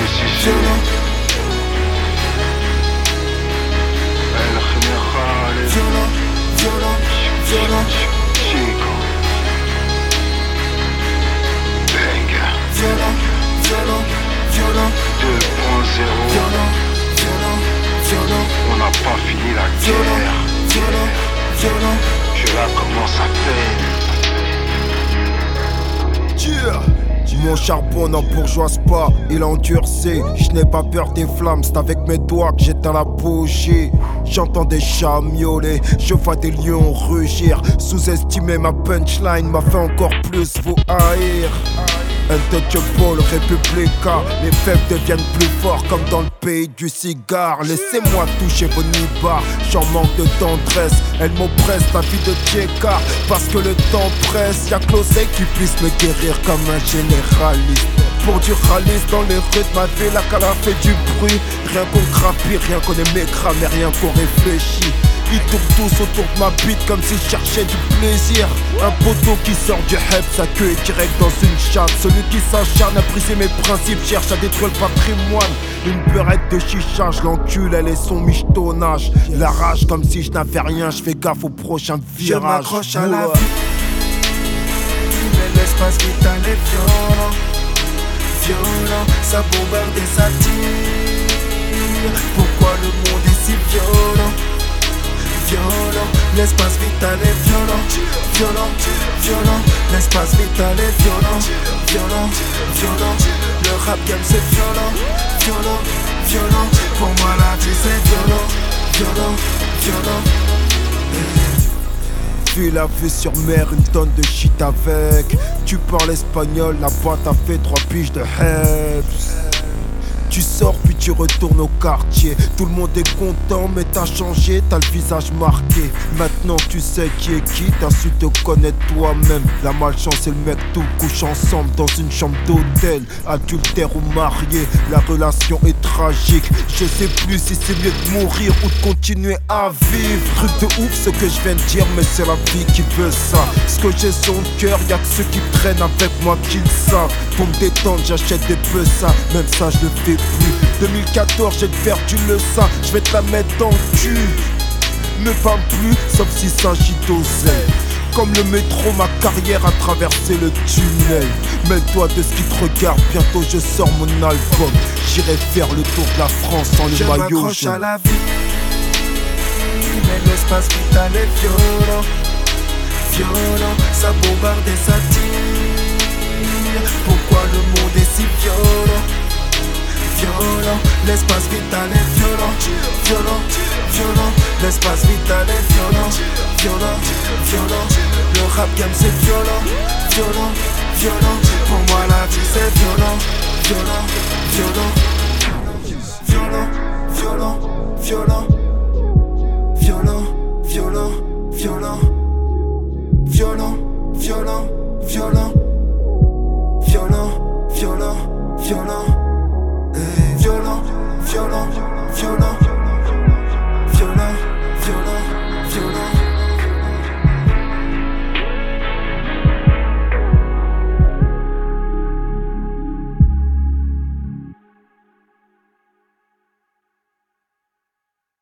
violent. Violent, violent, violent. Violent, violent, violent. 2.0. Violent, violent, violent. On n'a pas fini la Violent, guerre. violent, violent. Je la commence à peine. Mon charbon n'embourgeoise pas, il endurcé. Je n'ai pas peur des flammes, c'est avec mes doigts que j'éteins la bougie. J'entends des chats miauler, je vois des lions rugir. Sous-estimer ma punchline m'a fait encore plus vous haïr. Untouchable, Républica, les faibles deviennent plus forts comme dans le pays du cigare. Laissez-moi toucher vos nibards, j'en manque de tendresse. Elle m'oppresse, la vie de Tcheka, parce que le temps presse. Y'a que l'oseille qui puisse me guérir comme un généraliste. Pour du ralice dans les rues de ma ville, la cala fait du bruit. Rien qu'on grappille, rien qu'on aime mais rien qu'on réfléchit. Ils tournent tous autour de ma bite comme s'ils cherchaient du plaisir. Un poteau qui sort du hep, sa queue est direct dans une chatte. Celui qui s'acharne à briser mes principes cherche à détruire le patrimoine. Une beurette de chicha, je l'encule, elle est son michetonnage. La rage comme si je n'avais rien, je fais gaffe au prochain virage. Je m'accroche à la vie, mais l'espace vital est violent. Violent, ça bombarde et ça tire. Pourquoi le monde est si violent? Violent, l'espace vital est violent. Violent, violent, l'espace vital est violent. Violent, violent, le rap game c'est violent. Violent, violent, pour moi la vie c'est violent. Violent, violent. Vu la vue sur mer, une tonne de shit avec. Tu parles espagnol, la boîte a fait 3 piges de heps. Tu sors puis tu retournes au quartier. Tout le monde est content mais t'as changé, t'as le visage marqué. Maintenant tu sais qui est qui, t'as su te connaître toi-même. La malchance et le mec tout couchent ensemble dans une chambre d'hôtel. Adultère ou marié, la relation est tragique. Je sais plus si c'est mieux de mourir ou de continuer à vivre. Truc de ouf ce que je viens de dire, mais c'est la vie qui veut ça. Ce que j'ai sur le cœur, y'a que ceux qui traînent avec moi qui le savent. Pour me détendre j'achète des peu ça, même ça je le fais plus. 2014 j'ai perdu le sein, je vais te la mettre dans le cul. Ne parle plus, sauf s'il s'agit d'oseille. Comme le métro, ma carrière a traversé le tunnel. Mêle-toi de ce qui te regarde, bientôt je sors mon album. J'irai faire le tour de la France sans le maillot jaune. Je m'accroche à la vie, mais l'espace vital est violent. Violent, ça bombarde et ça tire. Pourquoi le monde est si violent? Violent, l'espace vital est violent. Violent, violent, l'espace vital est violent. Violent, violent, le rap game c'est violent. Violent, violent, pour moi la vie c'est violent. Violent, violent, violent, violent, violent.